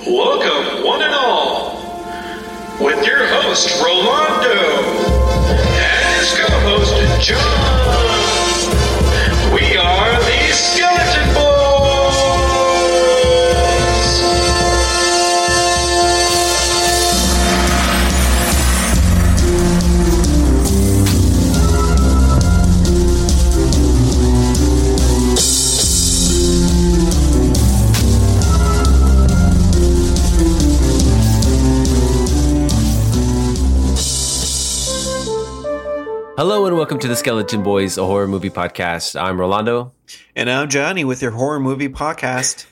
Welcome, one and all, with your host, Rolando, and his co-host, John. We are the Skeleton Boys! Hello and welcome to the Skeleton Boys, a horror movie podcast. I'm Rolando. And I'm Johnny with your horror movie podcast.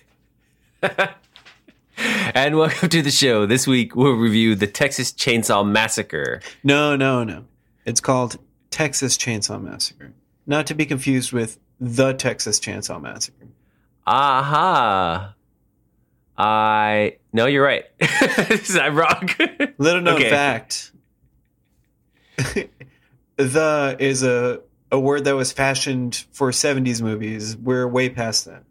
And welcome to the show. This week we'll review the Texas Chainsaw Massacre. No. It's called Texas Chainsaw Massacre. Not to be confused with The Texas Chainsaw Massacre. Aha. No, you're right. I'm wrong. Little known fact. The is a word that was fashioned for 70s movies. We're way past that.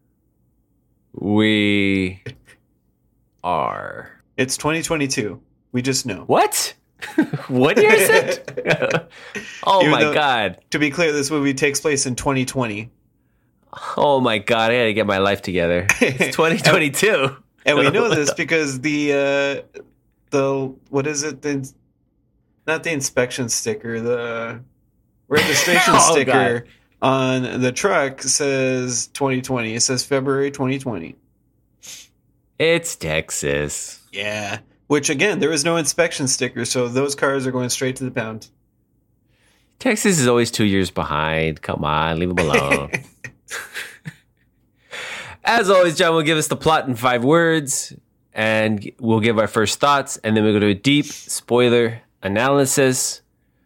We are. It's 2022. We just know. What? What year is it? Oh my God. To be clear, this movie takes place in 2020. Oh my God. I gotta get my life together. It's 2022. And we know this because the what is it? Not the inspection sticker, the registration sticker on the truck says 2020. It says February 2020. It's Texas. Yeah. Which, again, there is no inspection sticker, so those cars are going straight to the pound. Texas is always 2 years behind. Come on, leave them alone. As always, John will give us the plot in 5 words, and we'll give our first thoughts, and then we'll go to a deep spoiler analysis.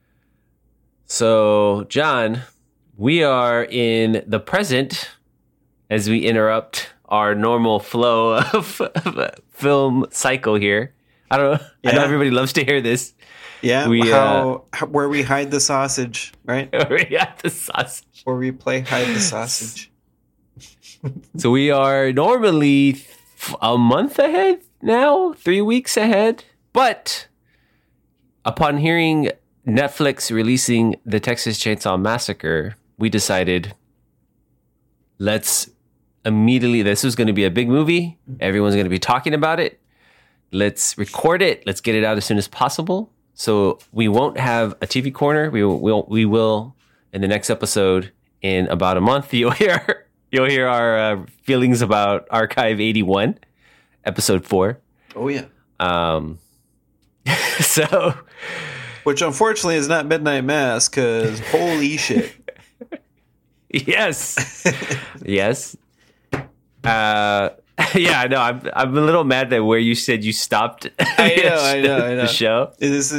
So, John, we are in the present as we interrupt our normal flow of film cycle here. I don't know. Yeah. I know everybody loves to hear this. Yeah, where we hide the sausage, right? Where we hide the sausage. Where we play hide the sausage. So we are normally a month ahead now, 3 weeks ahead. But upon hearing Netflix releasing the Texas Chainsaw Massacre, we decided this was going to be a big movie. Everyone's going to be talking about it. Let's record it. Let's get it out as soon as possible. So we won't have a TV corner. We will in the next episode in about a month. You'll hear our feelings about Archive 81, episode 4. Oh yeah. So, which unfortunately is not Midnight Mass, because holy shit. Yes. Yeah, I know. I'm a little mad that where you said you stopped. I know. The show.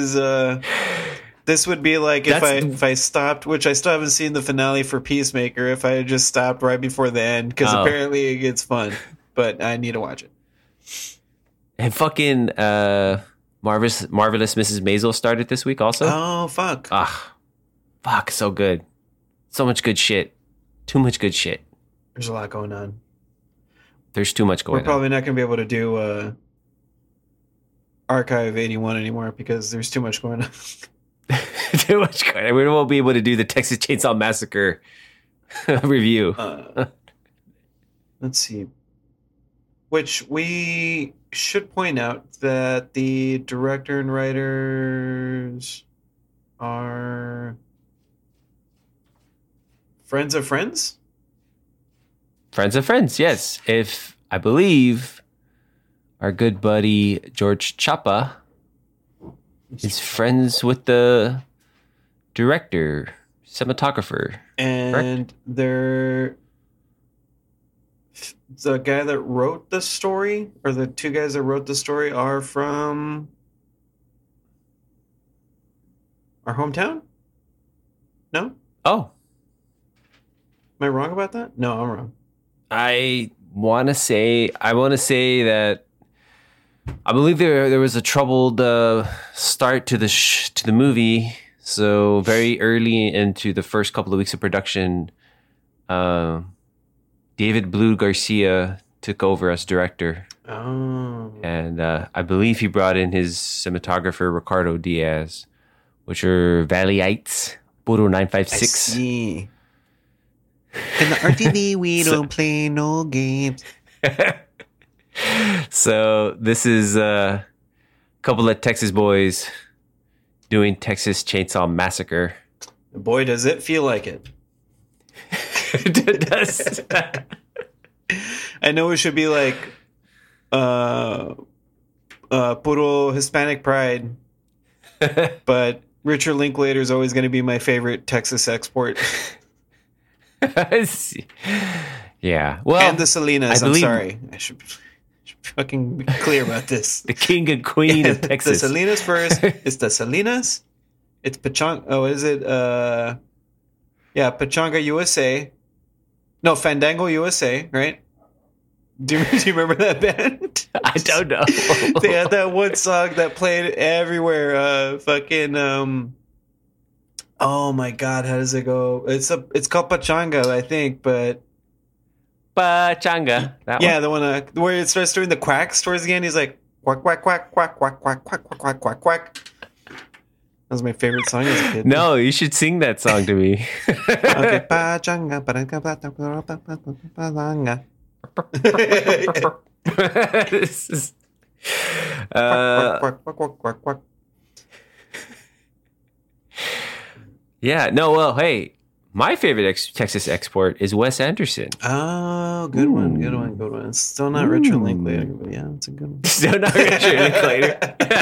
This would be like if I stopped, which I still haven't seen the finale for Peacemaker. If I had just stopped right before the end, because apparently it gets fun, but I need to watch it. And fucking Marvelous Mrs. Maisel started this week also. Oh fuck! Fuck, so good, so much good shit, too much good shit. There's a lot going on. There's too much going on. We're probably not going to be able to do Archive 81 anymore because there's too much going on. Too much going on. We won't be able to do the Texas Chainsaw Massacre review. Let's see. Which we should point out that the director and writers are friends of friends? Friends of friends, yes. If I believe our good buddy George Chapa is friends with the director, cinematographer. And they're the guy that wrote the story, or the two guys that wrote the story, are from our hometown? No? Oh. Am I wrong about that? No, I'm wrong. I want to say that I believe there was a troubled start to the movie. So very early into the first couple of weeks of production, David Blue Garcia took over as director. Oh. And I believe he brought in his cinematographer, Ricardo Diaz, which are Valleites, Puro I 956. see. In the RTV, we don't play no games. So this is a couple of Texas boys doing Texas Chainsaw Massacre. Boy, does it feel like it. It does. I know it should be like puro Hispanic pride, but Richard Linklater is always going to be my favorite Texas export. Yeah. Well, And the Salinas. I'm believe- sorry. I should fucking be clear about this. the king and queen of The Texas. Salinas first. It's the Salinas. It's Pachanga. Oh, is it? Yeah, Pachanga USA. No, Fandango USA, right? Do you remember that band? I don't know. They had that one song that played everywhere. Oh my God, how does it go? It's called Pachanga, I think, but Pachanga. That yeah, one? the one where it starts doing the quacks towards the end. He's like quack quack quack quack quack quack quack quack quack quack quack. That was my favorite song as a kid. No, you should sing that song to me. Okay, Pachanga, Pachanga. This is- Quack, quack, quack, quack, quack, quack. yeah, no, well, hey, my favorite Texas export is Wes Anderson. Oh, good one, good one, good one. It's still not Richard Linklater, but yeah, it's a good one. Still not Richard Linklater.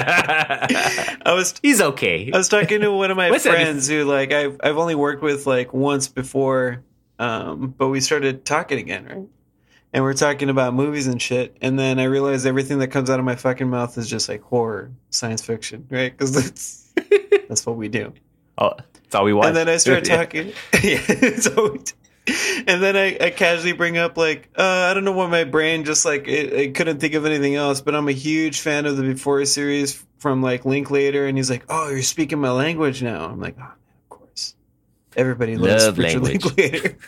He's okay. I was talking to one of my Wes friends who, like, I've only worked with like once before, but we started talking again, right? And we're talking about movies and shit, and then I realized everything that comes out of my fucking mouth is just like horror, science fiction, right? Because that's what we do. Oh, that's all we want. And then I start talking. Yeah, so, and then I casually bring up like I don't know why my brain just like it couldn't think of anything else, but I'm a huge fan of the Before series from like Linklater, and he's like, "Oh, you're speaking my language now." I'm like, "Oh, man, of course, everybody loves Love Richard language. Linklater."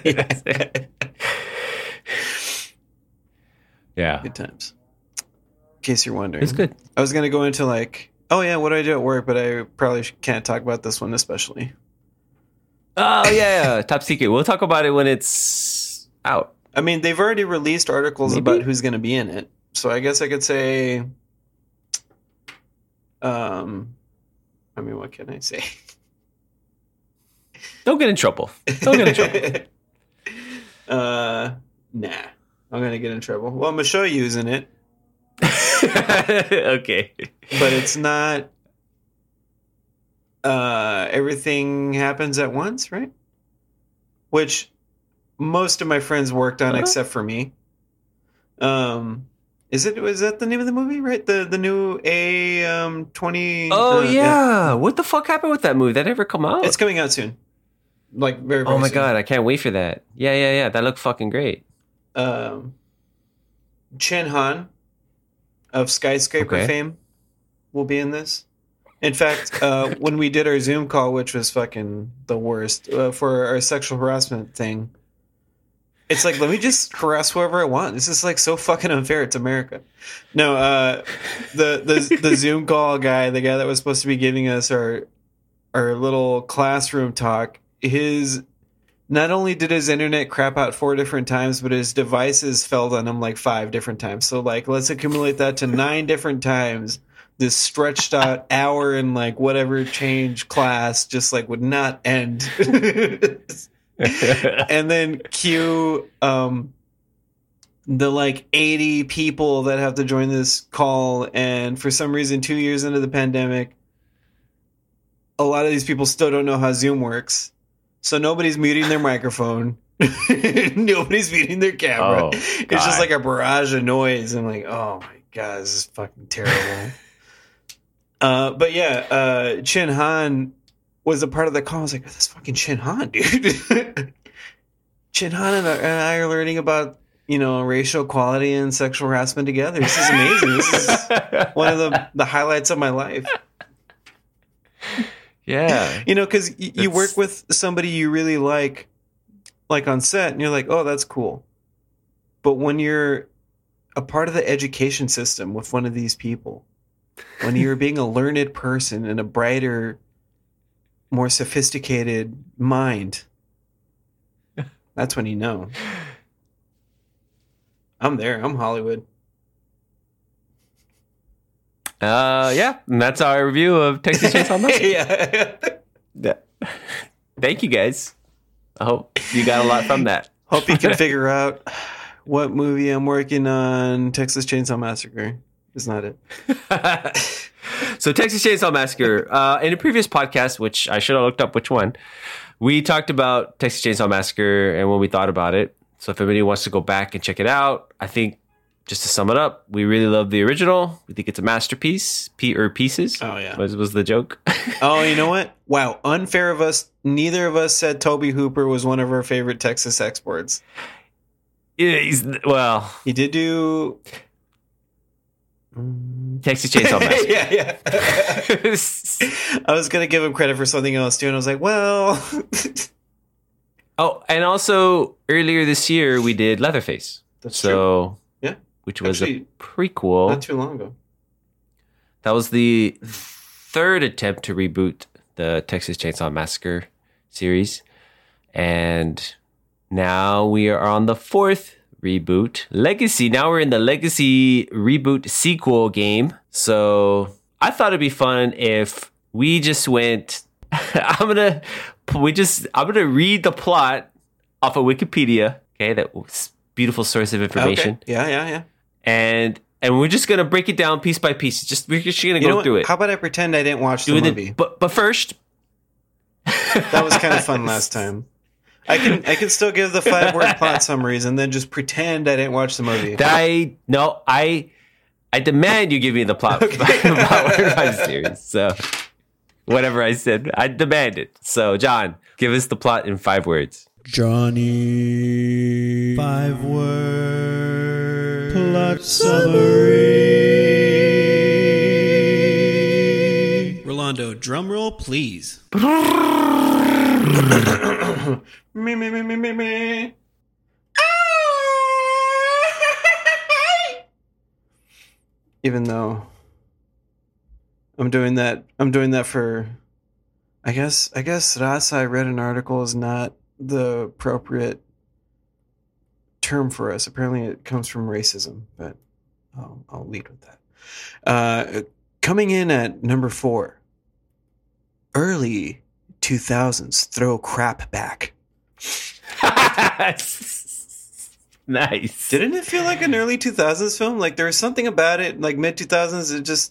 Yeah. Good times. In case you're wondering, It's good. I was gonna go into like, oh yeah, what do I do at work, but I probably can't talk about this one especially. Oh, yeah. Top secret. We'll talk about it when it's out. I mean, they've already released articles Maybe? about who's going to be in it, so I guess I could say, I mean, what can I say? Don't get in trouble. Don't get in trouble. Nah, I'm gonna get in trouble. Well, I'm gonna show you who's in it, Okay. but it's not. Everything happens at once, right? Which most of my friends worked on, except for me. Was that the name of the movie? Right, the new A20. Oh, yeah. What the fuck happened with that movie? That ever come out? It's coming out soon. Like very, very Oh my soon. God. I can't wait for that. Yeah. That looked fucking great. Chen Han of Skyscraper Okay. fame will be in this. In fact, when we did our Zoom call, which was fucking the worst, for our sexual harassment thing, it's like, let me just harass whoever I want. This is like so fucking unfair. It's America. No, the Zoom call guy, the guy that was supposed to be giving us our little classroom talk, not only did his internet crap out 4 different times, but his devices failed on him like 5 different times. So like, let's accumulate that to 9 different times. This stretched out hour and like whatever change class just like would not end. And then cue the like 80 people that have to join this call, and for some reason 2 years into the pandemic, a lot of these people still don't know how Zoom works. So nobody's muting their microphone. Nobody's muting their camera. Oh, It's God. just like a barrage of noise. I'm like, oh my God, this is fucking terrible. But yeah, Chen Han was a part of the call. I was like, that's fucking Chen Han, dude. Chen Han and I are learning about, racial equality and sexual harassment together. This is amazing. This is one of the highlights of my life. Yeah. Because you It's- work with somebody you really like on set, and you're like, oh, that's cool. But when you're a part of the education system with one of these people, when you're being a learned person in a brighter, more sophisticated mind, that's when you know. I'm there. I'm Hollywood. Yeah, and that's our review of Texas Chainsaw Massacre. Yeah. Thank you, guys. I hope you got a lot from that. Hope you can figure out what movie I'm working on. Texas Chainsaw Massacre is not it. So Texas Chainsaw Massacre, in a previous podcast, which I should have looked up which one, we talked about Texas Chainsaw Massacre and what we thought about it. So if anybody wants to go back and check it out, I think just to sum it up, we really love the original. We think it's a masterpiece. Pieces. Oh, yeah. Was the joke. Oh, you know what? Wow. Unfair of us. Neither of us said Toby Hooper was one of our favorite Texas exports. Yeah, he did do Texas Chainsaw Massacre. Yeah. I was going to give him credit for something else too. And I was like, well. Oh, and also earlier this year, we did Leatherface. That's true. Yeah. Which was Actually, a prequel. not too long ago. That was the third attempt to reboot the Texas Chainsaw Massacre series. And now we are on the fourth reboot, Legacy. Now we're in the Legacy reboot sequel game. So I thought it'd be fun if we just went... I'm gonna read the plot off of Wikipedia. Okay, that was beautiful source of information. Okay. Yeah. And we're just gonna break it down piece by piece. We're just gonna go through it. How about I pretend I didn't watch the movie? But first, that was kind of fun last time. I can still give the 5-word plot summaries and then just pretend I didn't watch the movie. I demand you give me the plot about the series. So. Whatever I said, I demand it. So, John, give us the plot in 5 words. Johnny, 5-word plot summary. Rolando, drum roll, please. Me. Even though I'm doing that for, I guess Rasa, I read an article, is not the appropriate term for us. Apparently it comes from racism, but I'll lead with that. Coming in at number 4, early 2000s throw crap back. Nice. Didn't it feel like an early 2000s film? Like there was something about it, like mid 2000s, it just...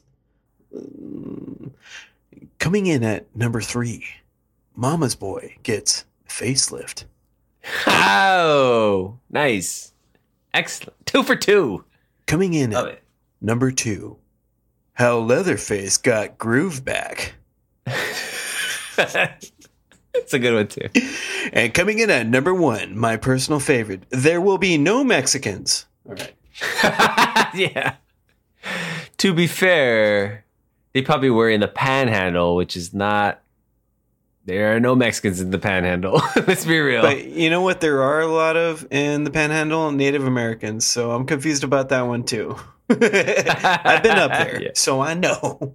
Coming in at number 3, Mama's Boy gets facelift. Oh, nice. Excellent. 2 for 2. Coming in at number 2, How Leatherface Got Groove Back. It's a good one, too. And coming in at number 1, my personal favorite, There Will Be No Mexicans. All right. Yeah. To be fair, they probably were in the Panhandle, which is not... There are no Mexicans in the Panhandle. Let's be real. But you know what there are a lot of in the Panhandle? Native Americans. So I'm confused about that one, too. I've been up there, so I know.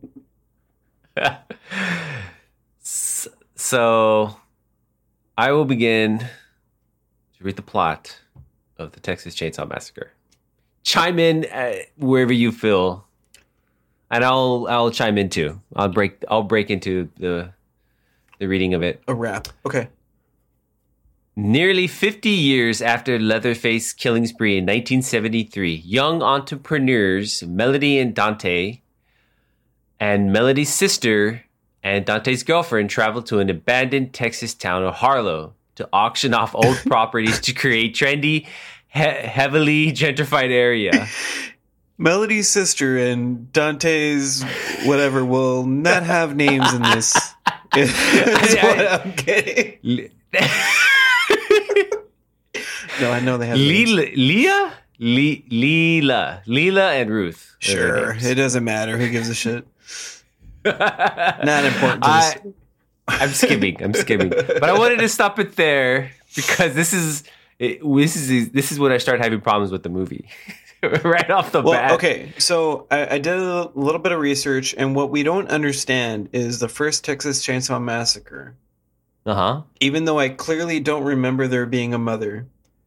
So I will begin to read the plot of the Texas Chainsaw Massacre. Chime in wherever you feel, and I'll chime in too. I'll break into the reading of it. A rap. Okay. Nearly 50 years after Leatherface killing spree in 1973, young entrepreneurs Melody and Dante, and Melody's sister and Dante's girlfriend, traveled to an abandoned Texas town of Harlow to auction off old properties to create trendy, heavily gentrified area. Melody's sister and Dante's whatever will not have names in this. Is what I'm getting. No, I know they have Leela, and Ruth. Sure, it doesn't matter. Who gives a shit? Not important to this. I'm skimming. But I wanted to stop it there because this is This is when I started having problems with the movie. Right off the bat. Okay, so I did a little bit of research, and what we don't understand is the first Texas Chainsaw Massacre. Uh-huh. Even though I clearly don't remember there being a mother.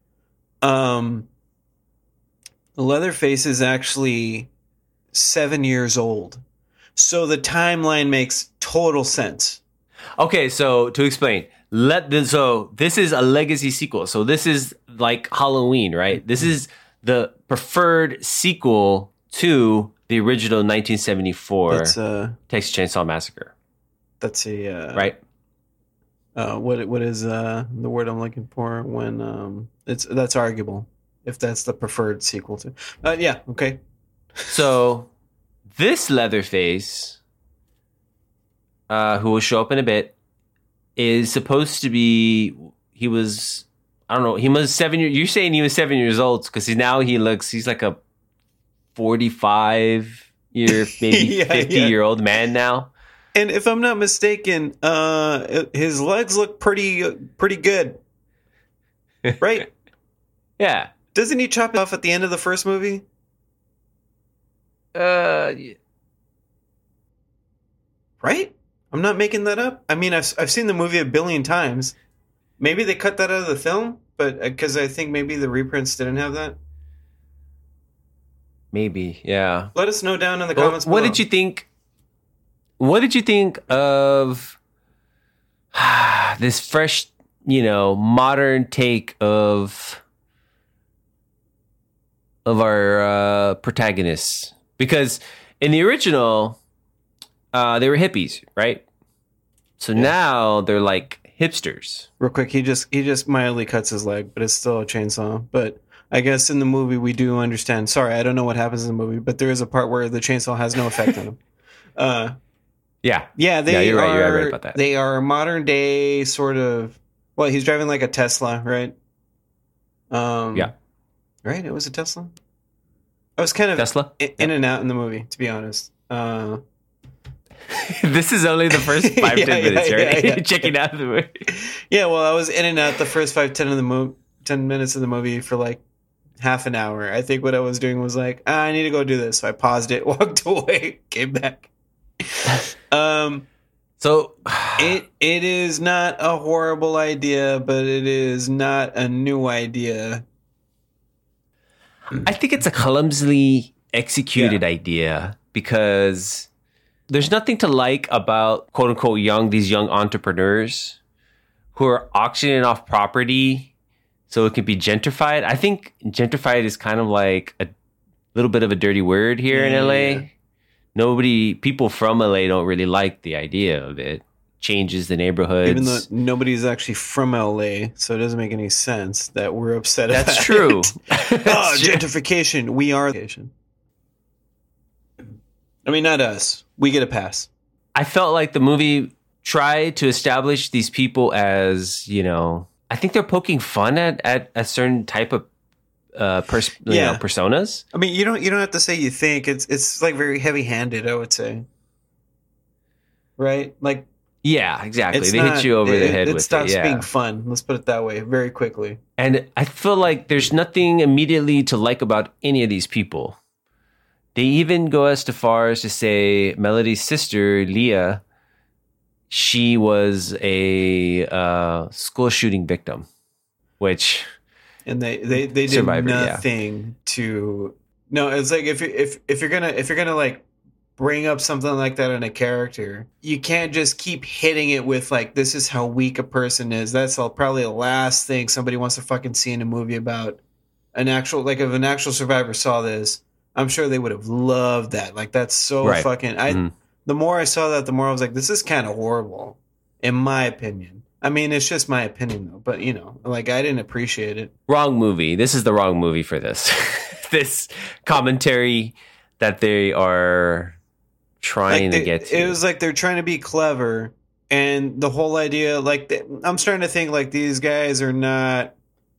Leatherface is actually 7 years old. So the timeline makes total sense. Okay, so to explain, so this is a legacy sequel. So this is like Halloween, right? This is the preferred sequel to the original 1974 Texas Chainsaw Massacre. That's a right. What is the word I'm looking for when that's arguable if that's the preferred sequel to. Yeah, okay. So this Leatherface, who will show up in a bit, is supposed to be. He was. I don't know. He was 7 years. You're saying he was 7 years old because he's like a 45-year, maybe 50-year-old man now. And if I'm not mistaken, his legs look pretty good, right? Yeah. Doesn't he chop it off at the end of the first movie? Yeah. Right? I'm not making that up. I mean, I've seen the movie a billion times. Maybe they cut that out of the film, but because I think maybe the reprints didn't have that. Maybe, yeah. Let us know down in the comments below. What did you think? What did you think of this fresh, modern take of our protagonists? Because in the original, they were hippies, right? So now they're like hipsters. Real quick, he just mildly cuts his leg, but it's still a chainsaw. But I guess in the movie we do understand. Sorry, I don't know what happens in the movie, but there is a part where the chainsaw has no effect on him. Yeah, you're right about that. They are modern day sort of. Well, he's driving like a Tesla, right? Yeah, right. It was a Tesla. I was kind of Tesla in and out in the movie, to be honest. This is only the first 5-10 minutes, right? Yeah. Checking out the movie. Yeah, well, I was in and out the first 5-10 10 minutes of the movie for like half an hour. I think what I was doing was like, I need to go do this. So I paused it, walked away, came back. So it is not a horrible idea, but it is not a new idea. I think it's a clumsily executed idea because there's nothing to like about quote unquote these young entrepreneurs who are auctioning off property so it can be gentrified. I think gentrified is kind of like a little bit of a dirty word here in LA. People from LA don't really like the idea of it. Changes the neighborhoods. Even though nobody's actually from LA, so it doesn't make any sense that we're upset about it. That's true. Gentrification. We are. I mean, not us. We get a pass. I felt like the movie tried to establish these people as, I think they're poking fun at a certain type of personas. I mean, you don't have to say you think. It's like very heavy-handed, I would say. Right? Like, yeah, exactly. They hit you over the head with it. It stops being fun. Let's put it that way, very quickly. And I feel like there's nothing immediately to like about any of these people. They even go as far as to say Melody's sister, Leah, she was a school shooting victim, which... And they did nothing to. No, it's like if you're gonna like bring up something like that in a character, you can't just keep hitting it with like, this is how weak a person is. That's probably the last thing somebody wants to fucking see in a movie about an actual, like if an actual survivor saw this, I'm sure they would have loved that. Like that's so fucking. The more I saw that, the more I was like, this is kind of horrible, in my opinion. I mean, it's just my opinion, though. But, like, I didn't appreciate it. Wrong movie. This is the wrong movie for this. This commentary that they are trying to get to. It was like they're trying to be clever. And the whole idea, like, I'm starting to think, like, these guys are not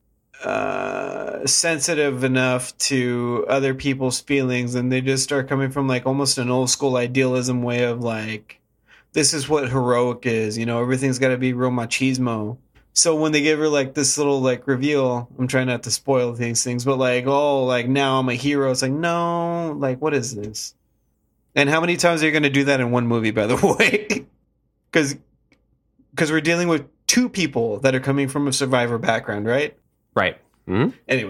sensitive enough to other people's feelings. And they just start coming from, like, almost an old school idealism way of, like, this is what heroic is, everything's got to be real machismo. So when they give her like this little like reveal, I'm trying not to spoil these things, but like, oh, like now I'm a hero. It's like, no, like what is this? And how many times are you going to do that in one movie, by the way? Because we're dealing with two people that are coming from a survivor background, right? Right. Mm-hmm. Anyway.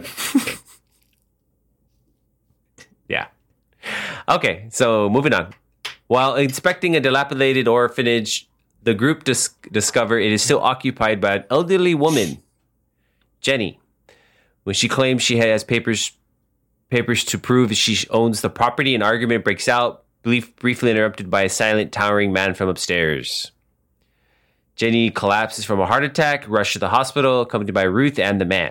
Yeah. Okay, so moving on. While inspecting a dilapidated orphanage, the group discover it is still occupied by an elderly woman, Jenny. When she claims she has papers to prove she owns the property, an argument breaks out, briefly interrupted by a silent, towering man from upstairs. Jenny collapses from a heart attack, rushed to the hospital, accompanied by Ruth and the man.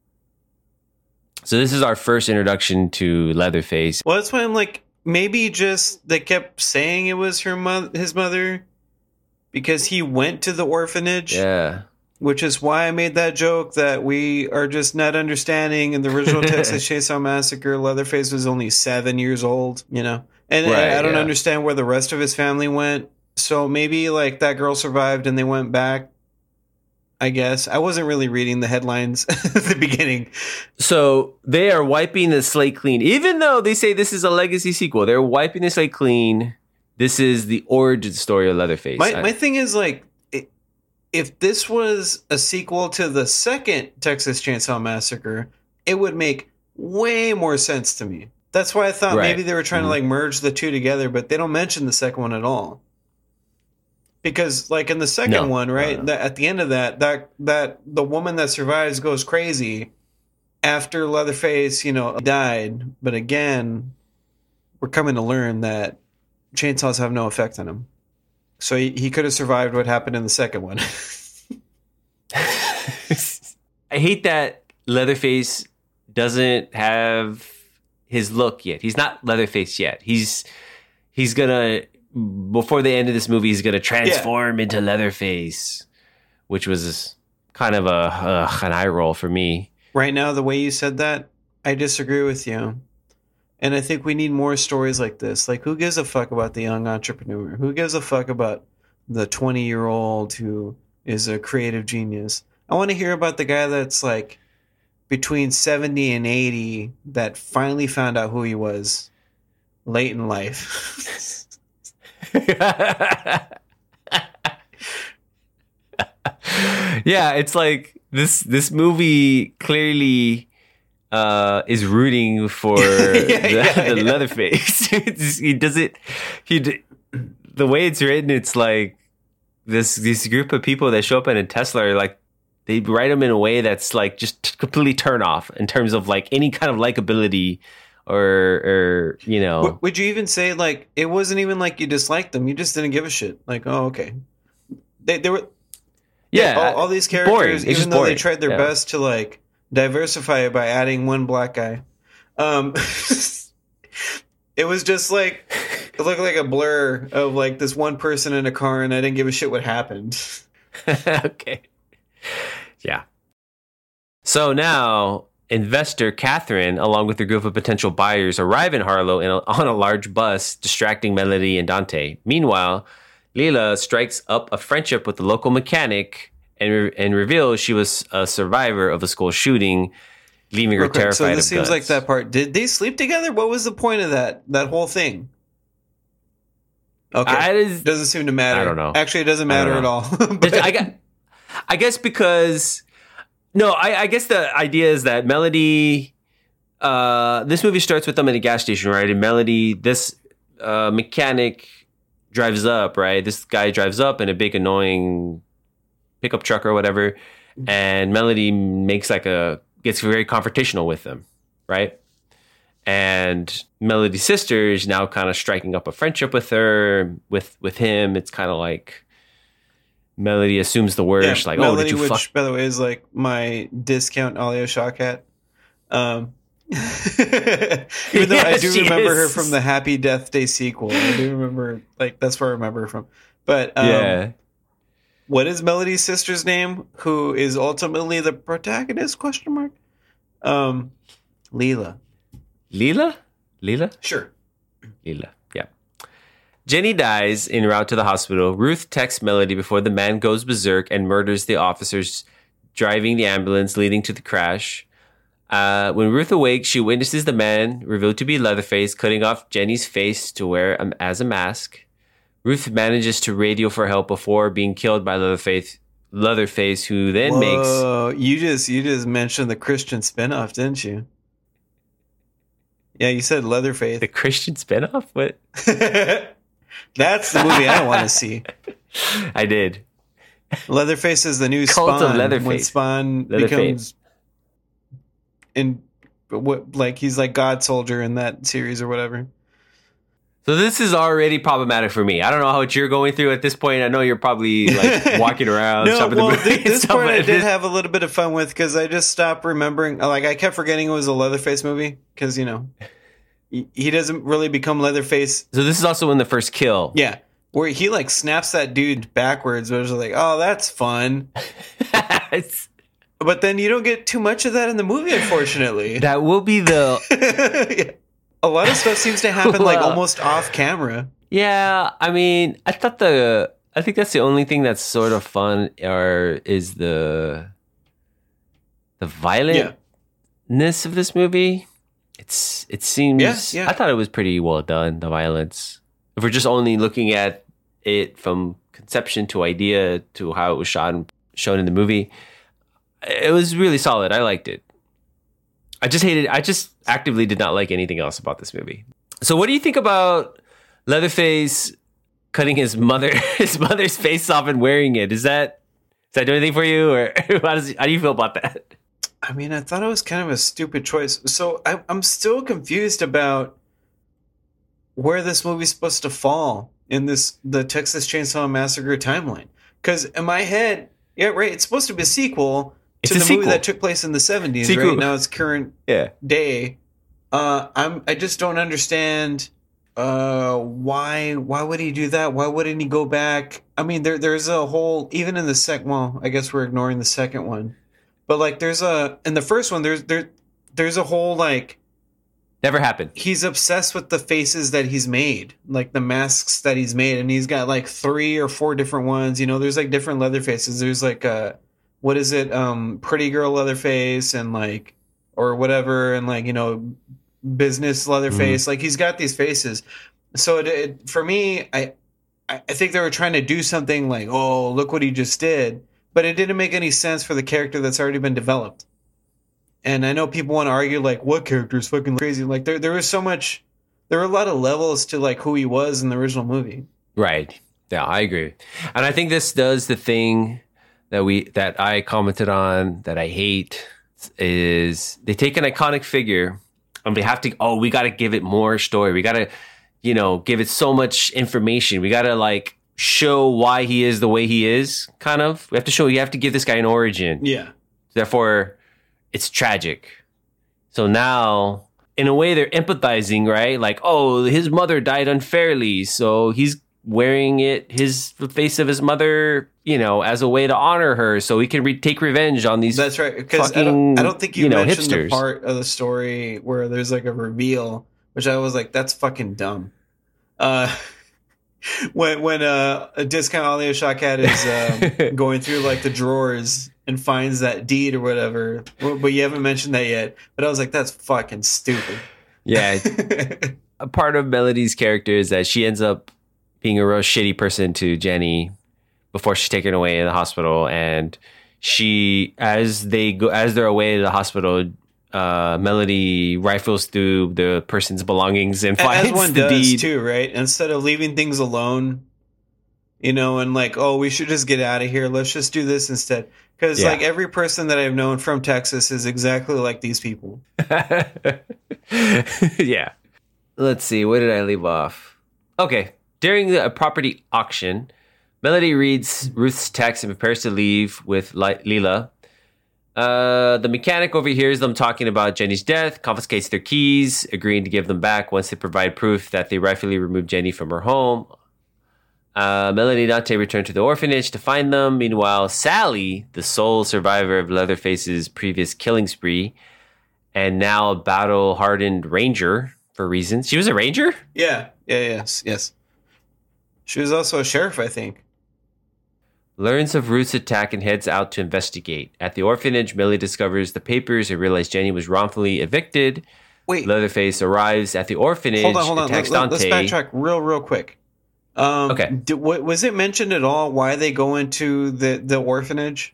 So this is our first introduction to Leatherface. Well, that's why I'm like, maybe just they kept saying it was his mother because he went to the orphanage. Yeah. Which is why I made that joke that we are just not understanding. In the original Texas Chainsaw Massacre, Leatherface was only 7 years old, you know? And Right, I don't yeah. understand where the rest of his family went. So maybe like that girl survived and they went back. I guess. I wasn't really reading the headlines at the beginning. So they are wiping the slate clean. Even though they say this is a legacy sequel, they're wiping the slate clean. This is the origin story of Leatherface. My thing is like, if this was a sequel to the second Texas Chainsaw Massacre, it would make way more sense to me. That's why I thought Right. maybe they were trying to like merge the two together, but they don't mention the second one at all. Because like in the second one, right, that at the end of that the woman that survives goes crazy after Leatherface, you know, died. But again, we're coming to learn that chainsaws have no effect on him. So he could have survived what happened in the second one. I hate that Leatherface doesn't have his look yet. He's not Leatherface yet. He's gonna, before the end of this movie, he's gonna transform into Leatherface, which was kind of an eye roll for me. Right now, the way you said that, I disagree with you. And I think we need more stories like this. Like, who gives a fuck about the young entrepreneur? Who gives a fuck about the 20-year-old who is a creative genius? I want to hear about the guy that's like between 70 and 80 that finally found out who he was late in life. Yeah, it's like this movie clearly is rooting for the Leatherface. The way it's written, it's like this group of people that show up in a Tesla are like, they write them in a way that's like just completely turn off in terms of like any kind of likability or you know. Would you even say like it wasn't even like you disliked them? You just didn't give a shit. Like, oh, okay. They were all these characters, boring. even though they tried their best to like diversify it by adding one black guy. It was just like it looked like a blur of like this one person in a car, and I didn't give a shit what happened. Okay. Yeah. So now, investor Catherine, along with a group of potential buyers, arrive in Harlow on a large bus, distracting Melody and Dante. Meanwhile, Leela strikes up a friendship with the local mechanic and reveals she was a survivor of a school shooting, leaving her terrified So this of seems guns. like that part. Did they sleep together? What was the point of that whole thing? Okay, doesn't seem to matter. I don't know. Actually, it doesn't matter at all. But I guess because I guess the idea is that Melody. This movie starts with them at a gas station, right? And Melody, this mechanic drives up, right? This guy drives up in a big annoying pickup truck or whatever, and Melody gets very confrontational with them, right? And Melody's sister is now kind of striking up a friendship with her, with him. It's kind of like Melody assumes the worst, like, Melody, "Oh, did you fuck?" Which, by the way, is like my discount Alia Shawkat. Even though I do remember her from the Happy Death Day sequel. I do remember, like, that's where I remember her from. But Yeah. what is Melody's sister's name? Who is ultimately the protagonist? Question mark. Leela. Leela? Sure. Leela. Yeah. Jenny dies en route to the hospital. Ruth texts Melody before the man goes berserk and murders the officers driving the ambulance leading to the crash. When Ruth awakes, she witnesses the man, revealed to be Leatherface, cutting off Jenny's face to wear as a mask. Ruth manages to radio for help before being killed by Leatherface, who then makes... You just mentioned the Christian spinoff, didn't you? Yeah, you said Leatherface. The Christian spinoff? What? That's the movie I want to see. I did. Leatherface is the new Cult Spawn. of Leatherface. When Spawn becomes he's like God Soldier in that series or whatever. So this is already problematic for me. I don't know how much you're going through at this point. I know you're probably like walking around. This part I did have a little bit of fun with because I just stopped remembering. Like I kept forgetting it was a Leatherface movie because he doesn't really become Leatherface. So this is also in the first kill. Yeah, where he like snaps that dude backwards. But I was like, oh, that's fun. But then you don't get too much of that in the movie, unfortunately. That will be the... Yeah. A lot of stuff seems to happen like almost off camera. Yeah, I mean, I think that's the only thing that's sort of fun is the violentness of this movie. It seems... Yeah. I thought it was pretty well done, the violence. If we're just only looking at it from conception to idea to how it was shot and shown in the movie, it was really solid. I liked it. I just actively did not like anything else about this movie. So what do you think about Leatherface cutting his mother's face off and wearing it? Does that do anything for you, or how do you feel about that? I mean, I thought it was kind of a stupid choice. So I'm still confused about where this movie's supposed to fall in the Texas Chainsaw Massacre timeline. Because in my head, yeah, right, it's supposed to be a sequel to the movie that took place in the 70s, right? Now it's current day. I just don't understand why would he do that? Why wouldn't he go back? I mean, there's a whole, even in the second, well, I guess we're ignoring the second one. But like in the first one, there's a whole like... Never happened. He's obsessed with the faces that he's made, like the masks that he's made. And he's got like 3 or 4 different ones. There's like different leather faces. There's like what is it? Pretty girl Leatherface and like, or whatever. And like, business Leatherface. Like he's got these faces. So for me, I think they were trying to do something like, oh, look what he just did. But it didn't make any sense for the character that's already been developed. And I know people want to argue like, what character is fucking crazy? Like there was so much, there were a lot of levels to like who he was in the original movie. Right. Yeah, I agree. And I think this does the thing that I commented on that I hate is they take an iconic figure and they have to, we got to give it more story. We got to, give it so much information. We got to like show why he is the way he is, kind of. We have to show, you have to give this guy an origin. Yeah. Therefore, it's tragic. So now, in a way, they're empathizing, right? Like, oh, his mother died unfairly, so he's wearing the face of his mother, as a way to honor her, so he can take revenge on these. That's right. Because I don't think you mentioned hipsters. The part of the story where there's like a reveal, which I was like, that's fucking dumb. When a Discount Audio Shotcat is going through like the drawers and finds that deed or whatever, but you haven't mentioned that yet. But I was like, that's fucking stupid. Yeah. A part of Melody's character is that she ends up being a real shitty person to Jenny before she's taken away in the hospital, and as they're away to the hospital, Melody rifles through the person's belongings and finds as one the does deed too, right? Instead of leaving things alone, and like, oh, we should just get out of here. Let's just do this instead. Because like every person that I've known from Texas is exactly like these people. Yeah. Let's see. Where did I leave off? Okay. During a property auction, Melody reads Ruth's text and prepares to leave with Leela. The mechanic overhears them talking about Jenny's death, confiscates their keys, agreeing to give them back once they provide proof that they rightfully removed Jenny from her home. Melody and Dante return to the orphanage to find them. Meanwhile, Sally, the sole survivor of Leatherface's previous killing spree, and now a battle-hardened ranger for reasons. She was a ranger? Yes. She was also a sheriff, I think. learns of Ruth's attack and heads out to investigate. At the orphanage, Millie discovers the papers and realizes Jenny was wrongfully evicted. Wait. Leatherface arrives at the orphanage. Hold on. Attacks Let's Dante. backtrack real quick. Okay. Was it mentioned at all why they go into the orphanage?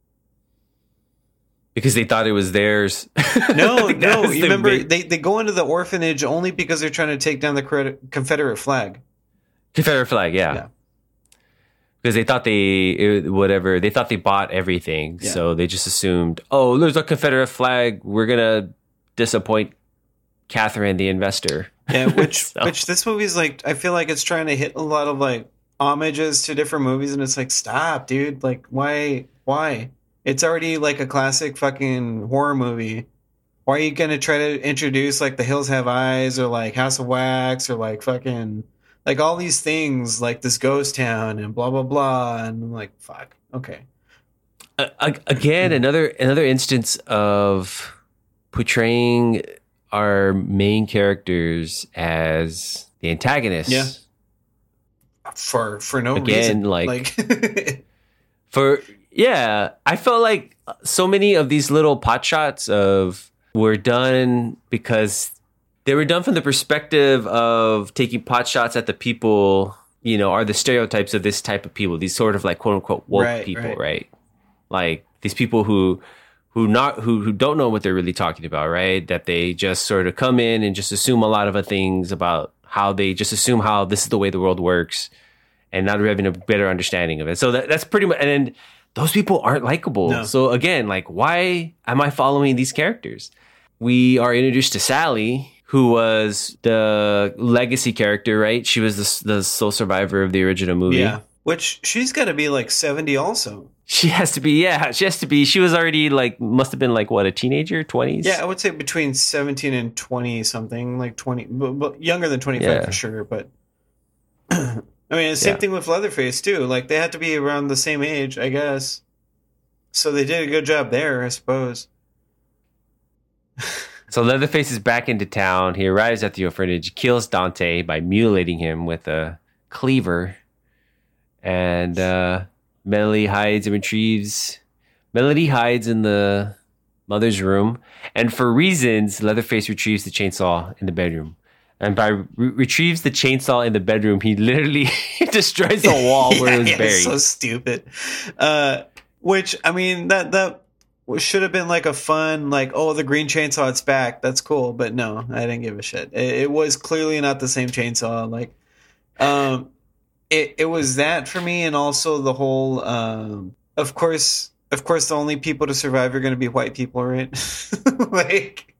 Because they thought it was theirs. No. You You remember they go into the orphanage only because they're trying to take down the Confederate flag. Confederate flag, yeah. Because they thought they thought they bought everything, so they just assumed, oh, there's a Confederate flag. We're gonna disappoint Catherine, the investor. Yeah, which this movie's like. I feel like it's trying to hit a lot of like homages to different movies, and it's like, stop, dude. Like, why? It's already like a classic fucking horror movie. Why are you gonna try to introduce like The Hills Have Eyes or like House of Wax or like fucking like all these things like this ghost town and blah blah blah? And I'm like, fuck. Okay. Again, another instance of portraying our main characters as the antagonists. Yeah. For no Again, reason. like I felt like so many of these little pot shots were done because they were done from the perspective of taking pot shots at the people, are the stereotypes of this type of people, these sort of like quote unquote woke people, right? Like these people who don't know what they're really talking about, right? That they just sort of come in and just assume a lot of things about how they just assume how this is the way the world works and not having a better understanding of it. So that's pretty much, and then those people aren't likable. No. So again, like, why am I following these characters? We are introduced to Sally, who was the legacy character, right? She was the sole survivor of the original movie. Yeah. Which she's got to be like 70 also. She has to be, yeah. She has to be. She was already like, must have been like, what, a teenager, 20s? Yeah, I would say between 17 and 20 something, like 20, but younger than 25 for sure. But I mean, same thing with Leatherface too. Like they had to be around the same age, I guess. So they did a good job there, I suppose. So Leatherface is back into town. He arrives at the orphanage, kills Dante by mutilating him with a cleaver. And Melody hides in the mother's room. And for reasons, Leatherface retrieves the chainsaw in the bedroom. And by retrieves the chainsaw in the bedroom, he literally destroys the wall where it was buried. So stupid. Which, I mean, that should have been like a fun, like, oh, the green chainsaw, it's back. That's cool. But no, I didn't give a shit. It was clearly not the same chainsaw. Like, it was that for me, and also the whole, of course, the only people to survive are going to be white people, right? Like,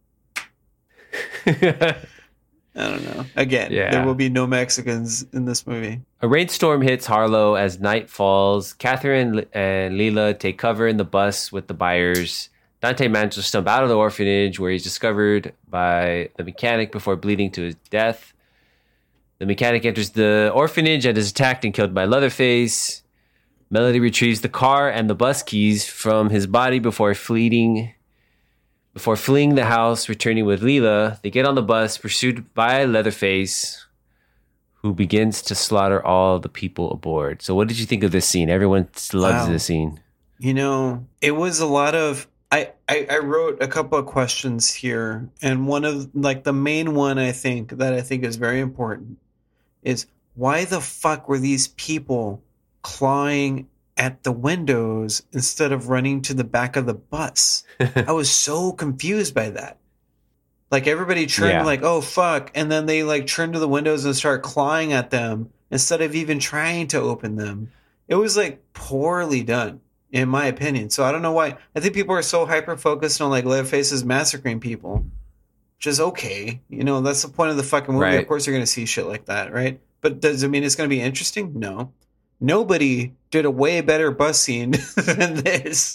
I don't know. Again, there will be no Mexicans in this movie. A rainstorm hits Harlow as night falls. Catherine and Leela take cover in the bus with the buyers. Dante manages to stump out of the orphanage, where he's discovered by the mechanic before bleeding to his death. The mechanic enters the orphanage and is attacked and killed by Leatherface. Melody retrieves the car and the bus keys from his body before fleeing the house, returning with Leela. They get on the bus, pursued by Leatherface, who begins to slaughter all the people aboard. So what did you think of this scene? Everyone loves this scene. It was a lot of... I wrote a couple of questions here, and one of, like, the main one I think is very important is, why the fuck were these people clawing at the windows instead of running to the back of the bus? I was so confused by that. Like, everybody turned like, oh fuck, and then they like turn to the windows and start clawing at them instead of even trying to open them. It was like poorly done, in my opinion. So I don't know why. I think people are so hyper focused on like Leatherface's massacring people, which is okay. That's the point of the fucking movie. Right. Of course you're going to see shit like that, right? But does it mean it's going to be interesting? No. Nobody did a way better bus scene than this.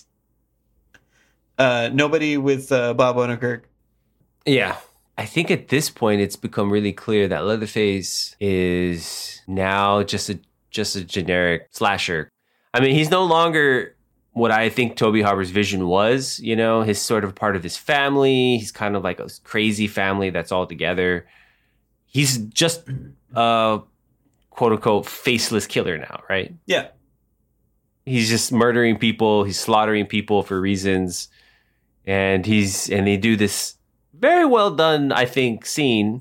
Nobody with Bob Odenkirk. Yeah. I think at this point it's become really clear that Leatherface is now just a generic slasher. I mean, he's no longer what I think Toby Harper's vision was, his sort of part of his family. He's kind of like a crazy family that's all together. He's just a quote unquote faceless killer now, right? Yeah. He's just murdering people. He's slaughtering people for reasons. And they do this very well done, I think, scene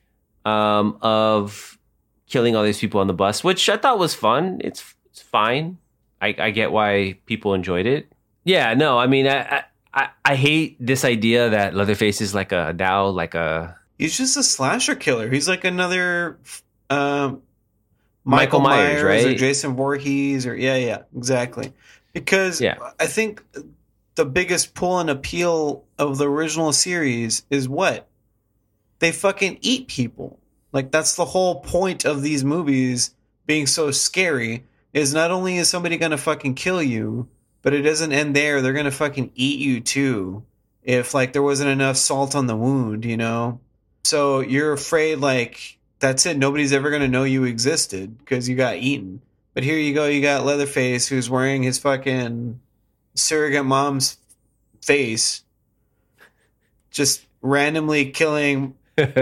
of killing all these people on the bus, which I thought was fun. It's fine. I get why people enjoyed it. Yeah, no, I mean, I hate this idea that Leatherface is like He's just a slasher killer. He's like another Michael Myers, right? Or Jason Voorhees, or yeah, exactly. Because I think the biggest pull and appeal of the original series is what? They fucking eat people. Like, that's the whole point of these movies being so scary, is not only is somebody going to fucking kill you, but it doesn't end there. They're going to fucking eat you too. If, like, there wasn't enough salt on the wound, you know? So you're afraid, like, that's it. Nobody's ever going to know you existed because you got eaten. But here you go. You got Leatherface, who's wearing his fucking surrogate mom's face, just randomly killing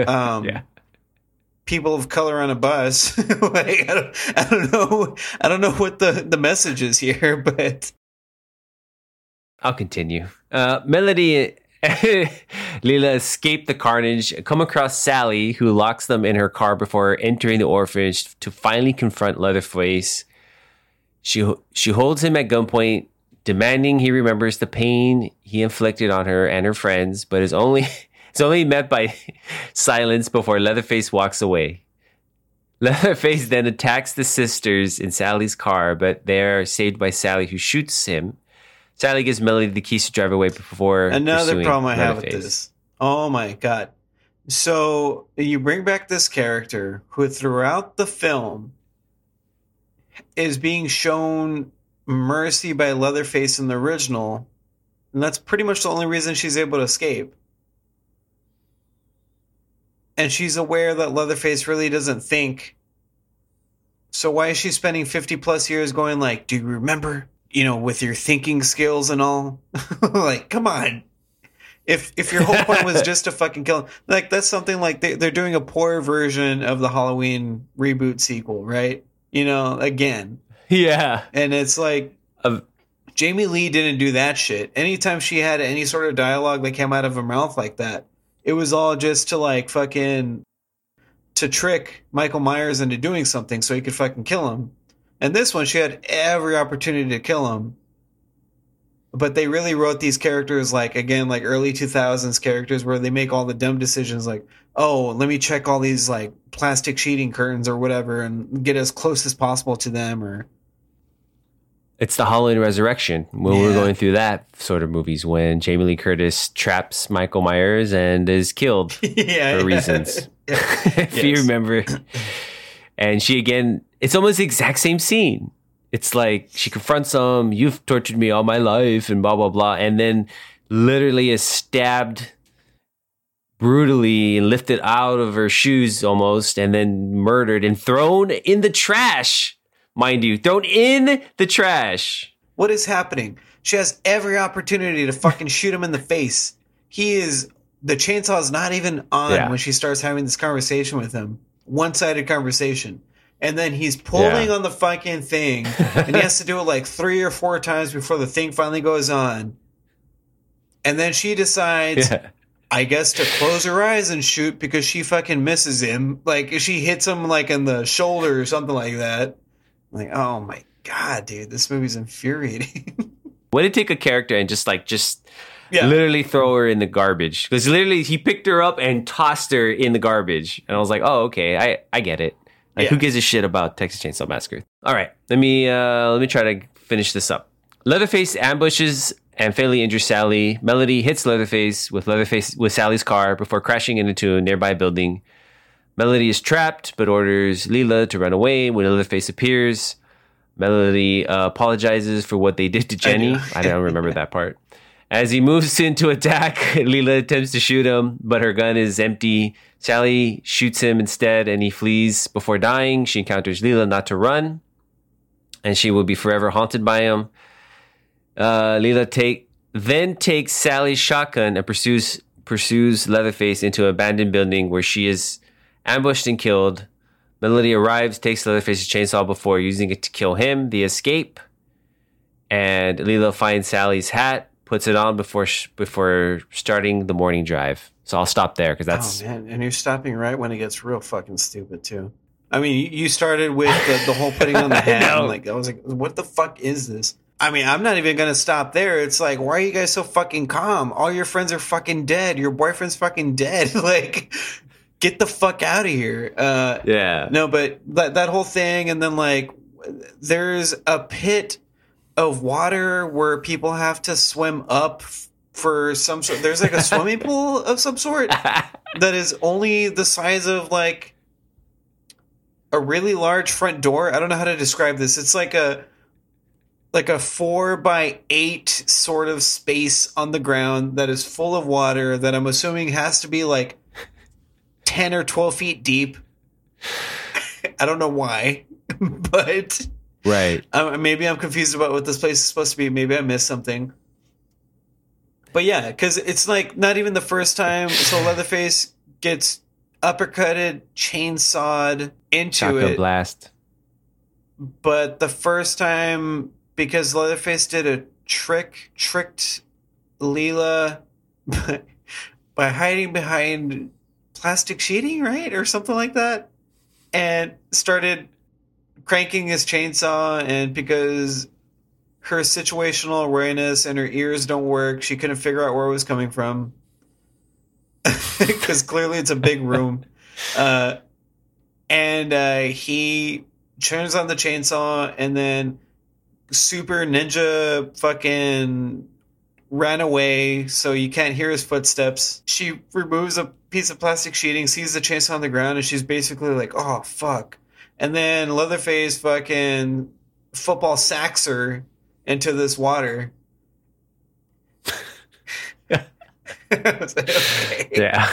people of color on a bus. Like, I don't know what the message is here, but I'll continue. Melody and Leela escape the carnage, come across Sally, who locks them in her car before entering the orphanage to finally confront Leatherface. She holds him at gunpoint, demanding he remembers the pain he inflicted on her and her friends, but is only met by silence before Leatherface walks away. Leatherface then attacks the sisters in Sally's car, but they are saved by Sally, who shoots him. Sally gives Melody the keys to drive away before another problem I have Leatherface. with this. Oh my god. So you bring back this character who throughout the film is being shown mercy by Leatherface in the original, and that's pretty much the only reason she's able to escape. And she's aware that Leatherface really doesn't think. So why is she spending 50 plus years going like, do you remember, you know, with your thinking skills and all? Like, come on. If your whole point was just to fucking kill him, like, that's something like they're doing a poor version of the Halloween reboot sequel, right? You know, again. Yeah. And it's like, Jamie Lee didn't do that shit. Anytime she had any sort of dialogue that came out of her mouth like that, it was all just to like fucking to trick Michael Myers into doing something so he could fucking kill him. And this one, she had every opportunity to kill him. But they really wrote these characters like, again, like early 2000s characters where they make all the dumb decisions like, oh, let me check all these like plastic sheeting curtains or whatever and get as close as possible to them. Or it's the Halloween Resurrection when we're going through that sort of movies when Jamie Lee Curtis traps Michael Myers and is killed for reasons. If you remember. And she, again, it's almost the exact same scene. It's like she confronts him, you've tortured me all my life and blah, blah, blah. And then literally is stabbed brutally and lifted out of her shoes almost and then murdered and thrown in the trash. Mind you, thrown in the trash. What is happening? She has every opportunity to fucking shoot him in the face. The chainsaw is not even on when she starts having this conversation with him. One-sided conversation. And then he's pulling on the fucking thing. And he has to do it like 3 or 4 times before the thing finally goes on. And then she decides, I guess, to close her eyes and shoot because she fucking misses him. Like, she hits him like in the shoulder or something like that. Like, oh my God, dude, this movie's infuriating. Would it take a character and just literally throw her in the garbage? Because literally he picked her up and tossed her in the garbage. And I was like, oh, okay, I get it. Like, who gives a shit about Texas Chainsaw Massacre? All right, let me try to finish this up. Leatherface ambushes and fatally injures Sally. Melody hits Leatherface with Sally's car before crashing into a nearby building. Melody is trapped, but orders Leela to run away. When Leatherface appears, Melody apologizes for what they did to Jenny. I don't remember that part. As he moves in to attack, Leela attempts to shoot him, but her gun is empty. Sally shoots him instead, and he flees before dying. She encounters Leela not to run, and she will be forever haunted by him. Leela then takes Sally's shotgun and pursues Leatherface into an abandoned building where she is ambushed and killed. Melody arrives, takes Leatherface's chainsaw before using it to kill him. They escape. And Leela finds Sally's hat, puts it on before starting the morning drive. So I'll stop there because that's... Oh, man. And you're stopping right when it gets real fucking stupid, too. I mean, you started with the whole putting on the hat. I was like, what the fuck is this? I mean, I'm not even going to stop there. It's like, why are you guys so fucking calm? All your friends are fucking dead. Your boyfriend's fucking dead. Like, get the fuck out of here. Yeah. No, but that whole thing. And then, like, there's a pit of water where people have to swim up for some sort. There's like a swimming pool of some sort that is only the size of, like, a really large front door. I don't know how to describe this. It's like a 4x8 sort of space on the ground that is full of water that I'm assuming has to be like 10 or 12 feet deep. I don't know why, but right. Maybe I'm confused about what this place is supposed to be. Maybe I missed something. But yeah, because it's like not even the first time. So Leatherface gets uppercutted, chainsawed into Shotgun it. blast. But the first time, because Leatherface did a tricked Leela by hiding behind plastic sheeting, right? Or something like that. And started cranking his chainsaw, and because her situational awareness and her ears don't work, she couldn't figure out where it was coming from. Because clearly it's a big room. And he turns on the chainsaw, and then super ninja fucking ran away so you can't hear his footsteps. She removes a piece of plastic sheeting, sees the chainsaw on the ground, and she's basically like, oh, fuck. And then Leatherface fucking football sacks her into this water. I was like, okay. Yeah.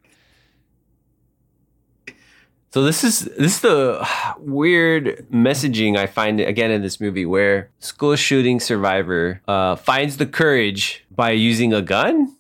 So this is the weird messaging I find again in this movie, where school shooting survivor finds the courage by using a gun.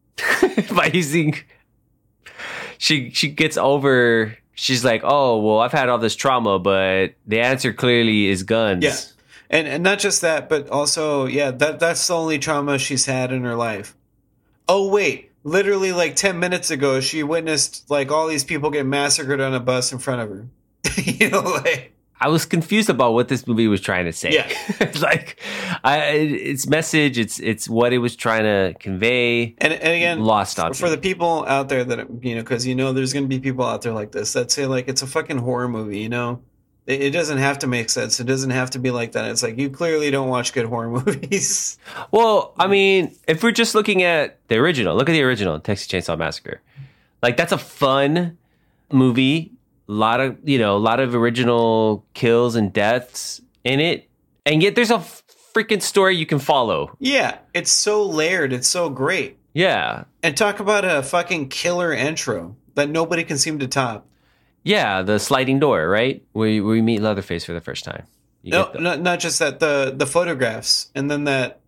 She gets over. She's like, oh well, I've had all this trauma, but the answer clearly is guns. Yeah, and not just that, but also that's the only trauma she's had in her life. Oh wait. Literally, like 10 minutes ago, she witnessed like all these people get massacred on a bus in front of her. Like I was confused about what this movie was trying to say. Yeah. Like, its message, it's what it was trying to convey. And again, lost on for me. the people out there that because there's going to be people out there like this that say like it's a fucking horror movie. It doesn't have to make sense. It doesn't have to be like that. It's like, you clearly don't watch good horror movies. Well, I mean, if we're just looking at the original, look at the original, Texas Chainsaw Massacre. Like, that's a fun movie. A lot of original kills and deaths in it. And yet there's a freaking story you can follow. Yeah, it's so layered. It's so great. Yeah. And talk about a fucking killer intro that nobody can seem to top. Yeah, the sliding door, right? Where we meet Leatherface for the first time. No, not just that. The photographs, and then that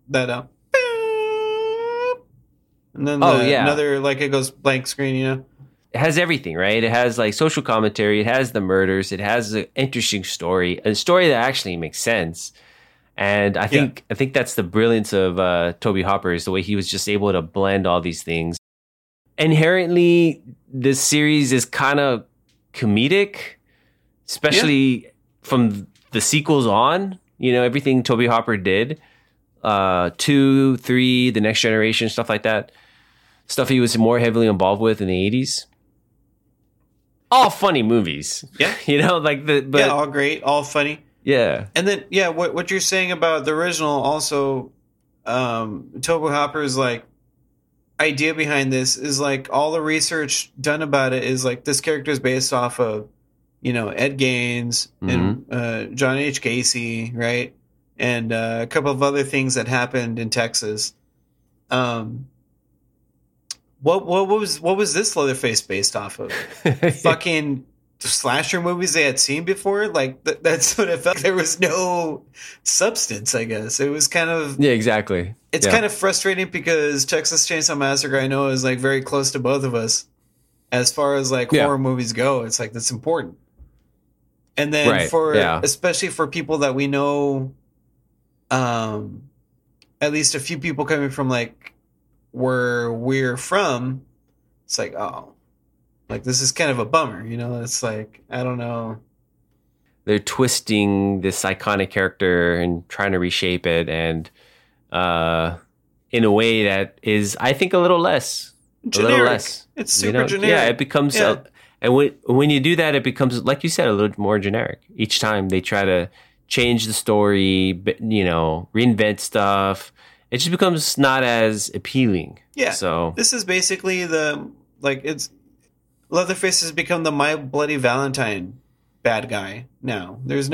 and then another, like, it goes blank screen. It has everything, right? It has like social commentary. It has the murders. It has an interesting story, a story that actually makes sense. And I think that's the brilliance of Toby Hopper, is the way he was just able to blend all these things. Inherently, this series is kind of comedic, especially from the sequels on. Everything Toby Hopper did, 2, 3, The Next Generation, stuff like that, stuff he was more heavily involved with in the 80s. All funny movies. Yeah. All great, all funny. Yeah. And then what you're saying about the original also, Toby Hopper's like idea behind this is like all the research done about it is like this character is based off of Ed Gaines and John H. Gacy, right, and a couple of other things that happened in Texas. What was this Leatherface based off of? Fucking slasher movies they had seen before. Like that's what it felt. There was no substance, I guess. It was kind of exactly. It's kind of frustrating because Texas Chainsaw Massacre, I know, is like very close to both of us as far as like horror movies go. It's like, that's important. And then especially for people that we know at least a few people coming from like where we're from, it's like, oh, like this is kind of a bummer, you know? It's like, I don't know. They're twisting this iconic character and trying to reshape it, and in a way that is, I think, a little less Generic. A little less. It's super generic. Yeah, it becomes, and when you do that, it becomes, like you said, a little more generic. Each time they try to change the story, you know, reinvent stuff, it just becomes not as appealing. Yeah. So this is basically it's Leatherface has become the My Bloody Valentine bad guy now. There's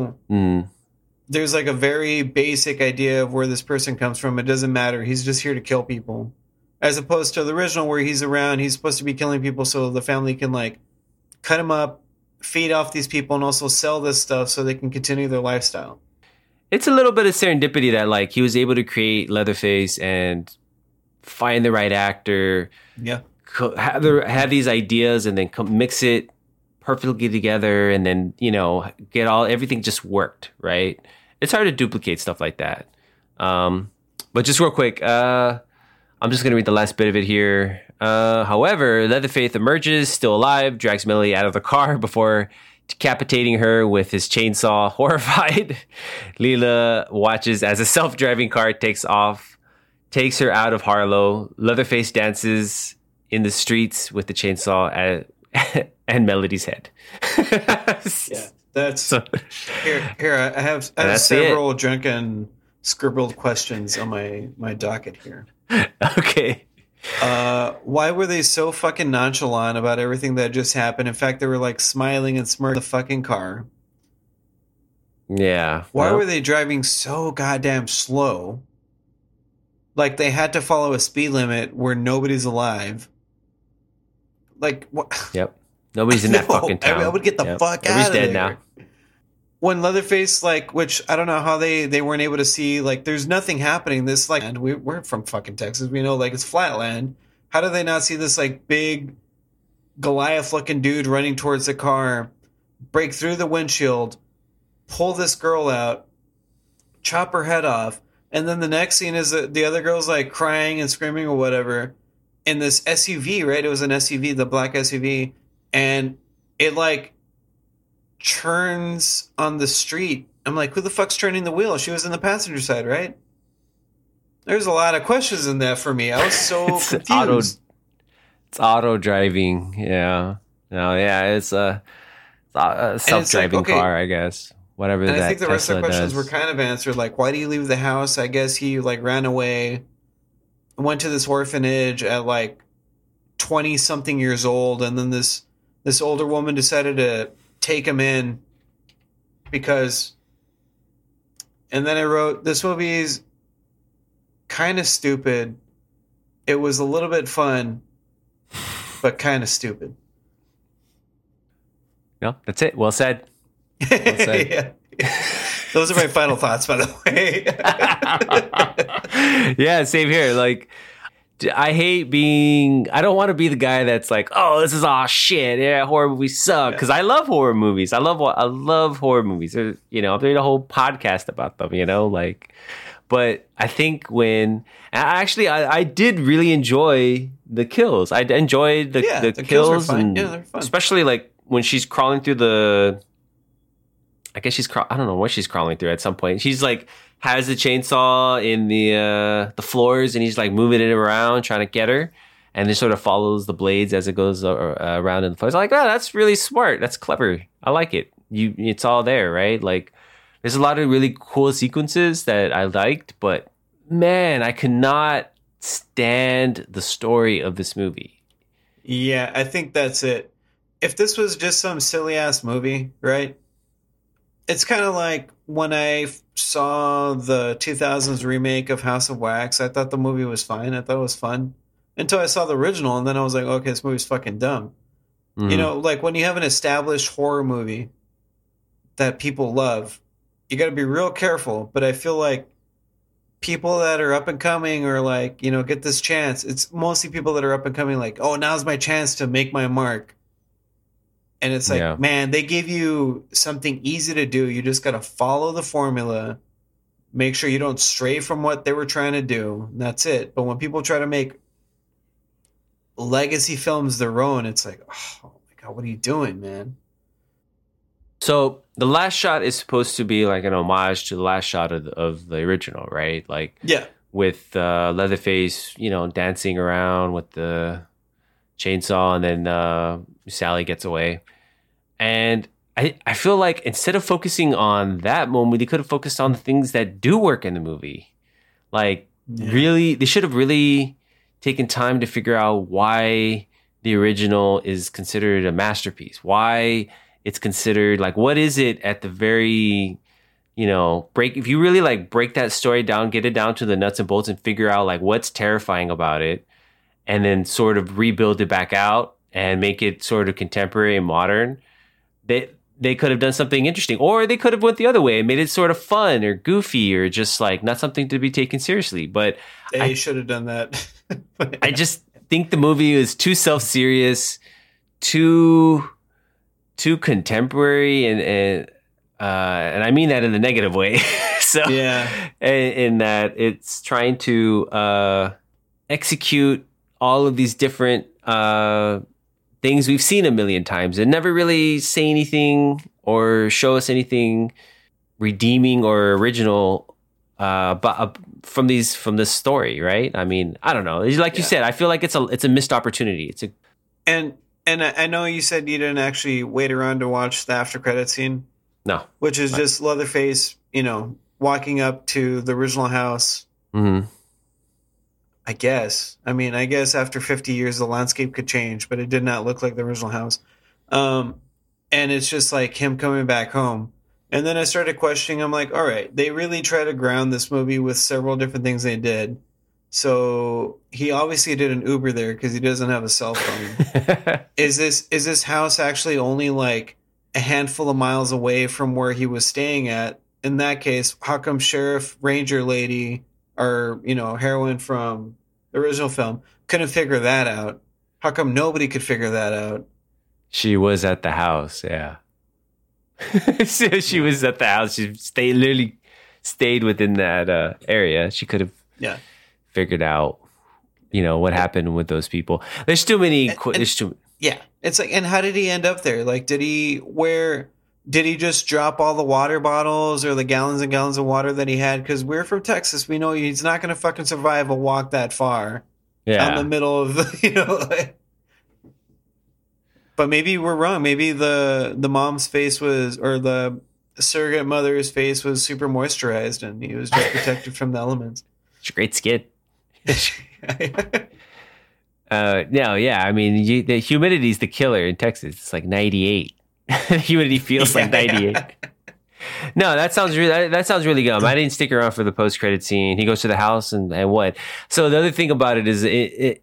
like a very basic idea of where this person comes from. It doesn't matter. He's just here to kill people. As opposed to the original where he's around, he's supposed to be killing people so the family can like cut him up, feed off these people, and also sell this stuff so they can continue their lifestyle. It's a little bit of serendipity that like he was able to create Leatherface and find the right actor. Yeah. Have these ideas and then mix it perfectly together, and then, you know, everything just worked, right? It's hard to duplicate stuff like that. But just real quick, I'm just going to read the last bit of it here. However, Leatherface emerges, still alive, drags Melody out of the car before decapitating her with his chainsaw. Horrified, Leela watches as a self-driving car takes off, takes her out of Harlow. Leatherface dances in the streets with the chainsaw and Melody's head. Yeah, that's here. I have several drunken scribbled questions on my docket here. Okay. Why were they so fucking nonchalant about everything that just happened? In fact, they were like smiling and smirking the fucking car. Yeah. Why were they driving so goddamn slow? Like they had to follow a speed limit where nobody's alive. Like what? Yep. Nobody's in that fucking town. I would get the fuck out of there. Dead now. When Leatherface, like, which I don't know how they weren't able to see, like, there's nothing happening. This, like, and we're from fucking Texas. We know, like, it's flatland. How do they not see this, like, big Goliath-looking dude running towards the car, break through the windshield, pull this girl out, chop her head off, and then the next scene is that the other girl's, like, crying and screaming or whatever in this SUV, right? It was an SUV, the black SUV, and it, like, turns on the street. I'm like, who the fuck's turning the wheel? She was in the passenger side, right? There's a lot of questions in that for me. I was so confused. It's auto driving. Yeah. No, yeah, it's a self-driving car, I guess. Whatever and that I think the rest of the questions does. were kind of answered. Like, why do you leave the house? I guess he, like, ran away, went to this orphanage at, like, 20-something years old, and then this older woman decided to take him in because, and then I wrote, this movie's kind of stupid. It was a little bit fun, but kind of stupid. No, that's it. Well said. Well said. Yeah. Those are my final thoughts, by the way. Yeah, same here. Like, I don't want to be the guy that's like, oh, this is all shit. Yeah, horror movies suck. Because I love horror movies. I love horror movies. There's, you know, I've made a whole podcast about them, you know, like, but I think I did really enjoy the kills. I enjoyed the kills. Were fun. And they're fun. Especially like when she's crawling through I guess I don't know what she's crawling through at some point. She's like, has the chainsaw in the floors, and he's like moving it around, trying to get her, and then sort of follows the blades as it goes around in the floors. I'm like, oh, that's really smart. That's clever. I like it. It's all there, right? Like, there's a lot of really cool sequences that I liked, but man, I could not stand the story of this movie. Yeah, I think that's it. If this was just some silly ass movie, right? It's kind of like when I saw the 2000s remake of House of Wax. I thought the movie was fine. I thought it was fun until I saw the original, and then I was like, okay, this movie's fucking dumb. Mm-hmm. You know, like when you have an established horror movie that people love, you got to be real careful. But I feel like people that are up and coming or like, you know, get this chance, it's mostly people that are up and coming like, oh, now's my chance to make my mark. And it's like, man, they give you something easy to do. You just got to follow the formula, make sure you don't stray from what they were trying to do. And that's it. But when people try to make legacy films their own, it's like, oh my God, what are you doing, man? So the last shot is supposed to be like an homage to the last shot of the original, right? Like, Yeah. with Leatherface, dancing around with the chainsaw, and then Sally gets away. And I feel like instead of focusing on that moment, they could have focused on the things that do work in the movie. Like, really, they should have really taken time to figure out why the original is considered a masterpiece. Why it's considered, like, what is it at the very, if you really like break that story down, get it down to the nuts and bolts and figure out like what's terrifying about it, and then sort of rebuild it back out and make it sort of contemporary and modern. They could have done something interesting, or they could have went the other way and made it sort of fun or goofy or just like not something to be taken seriously. But They should have done that. I just think the movie is too self-serious, too contemporary, and I mean that in the negative way. So Yeah. in that it's trying to execute all of these different things we've seen a million times and never really say anything or show us anything redeeming or original but from this story, right? I mean, I don't know. Like you said, I feel like it's a missed opportunity. And I know you said you didn't actually wait around to watch the after credit scene, No. which is just Leatherface, walking up to the original house. Mm-hmm. I guess after 50 years, the landscape could change, but it did not look like the original house. And it's just like him coming back home. And then I started questioning. I'm like, all right, they really try to ground this movie with several different things they did. So he obviously did an Uber there because he doesn't have a cell phone. Is this house actually only like a handful of miles away from where he was staying at? In that case, how come Sheriff Ranger Lady, or heroine from the original film, couldn't figure that out? How come nobody could figure that out? She was at the house, yeah. So she was at the house. She literally stayed within that area. She could have figured out, what happened with those people. There's too many. Yeah, it's like, and how did he end up there? Like, did he just drop all the water bottles or the gallons and gallons of water that he had? Because we're from Texas, we know he's not going to fucking survive a walk that far. Yeah, out in the middle of the, But maybe we're wrong. Maybe the mom's face was, or the surrogate mother's face was super moisturized, and he was just protected from the elements. It's a great skit. No, yeah. I mean, the humidity is the killer in Texas. It's like 98. Humidity feels like 98. No, that sounds really good. I didn't stick around for the post-credit scene. He goes to the house and what? So the other thing about it is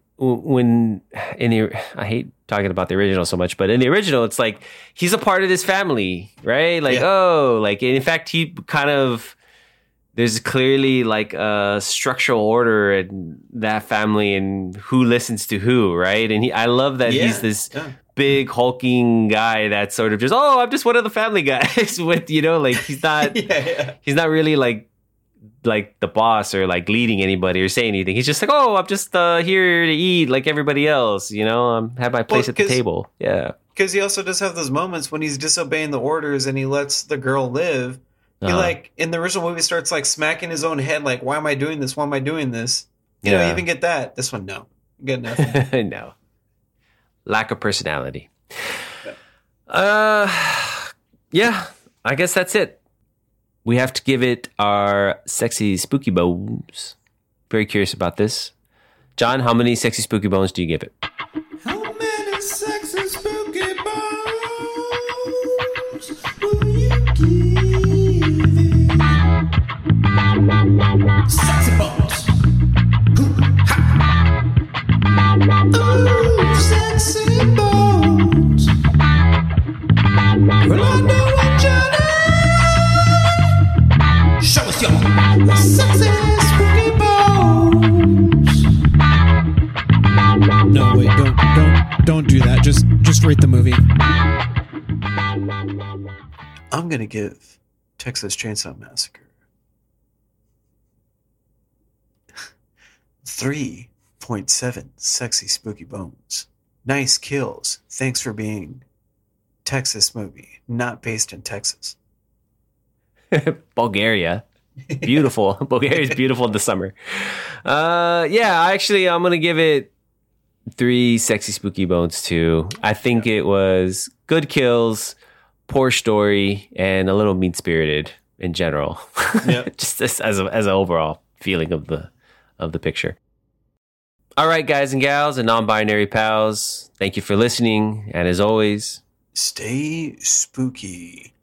I hate talking about the original so much, but in the original, it's like he's a part of this family, right? Like, in fact, he kind of, there's clearly like a structural order in that family and who listens to who, right? And I love that he's this big hulking guy that's sort of just, I'm just one of the family guys with, like he's not, he's not really like the boss or like leading anybody or saying anything. He's just like, I'm just here to eat like everybody else, have my place at the table. Yeah. Because he also does have those moments when he's disobeying the orders and he lets the girl live. He like in the original movie starts like smacking his own head, like, why am I doing this? Why am I doing this? You even get that. This one, no. You get nothing. No. Lack of personality. Yeah, I guess that's it. We have to give it our sexy spooky bones. Very curious about this. John, how many sexy spooky bones do you give it? How many sexy spooky bones will you give it? Sexy bones. Ooh, sexy bones. Well, I know what Johnny. Show us your sexy spooky bones. No, wait, don't do that. Just rate the movie. I'm gonna give Texas Chainsaw Massacre 3.7 sexy spooky bones. Nice kills. Thanks for being Texas movie, not based in Texas. Bulgaria. Beautiful. Bulgaria is beautiful in the summer. I'm gonna give it 3 sexy spooky bones too. I think it was good kills, poor story, and a little mean spirited in general. Yep. Just as an overall feeling of the picture. All right, guys and gals and non-binary pals, thank you for listening, and as always, stay spooky.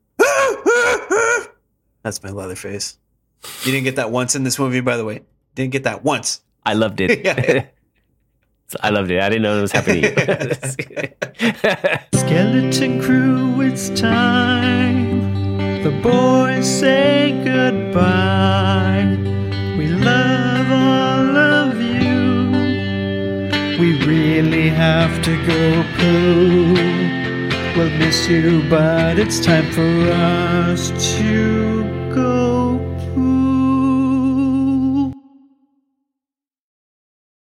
That's my Leatherface. You didn't get that once in this movie, by the way. Didn't get that once. I loved it. Yeah. I loved it. I didn't know it was happening. Skeleton Crew, it's time. The boys say goodbye. We love all of you. We really have to go poo. We'll miss you, but it's time for us to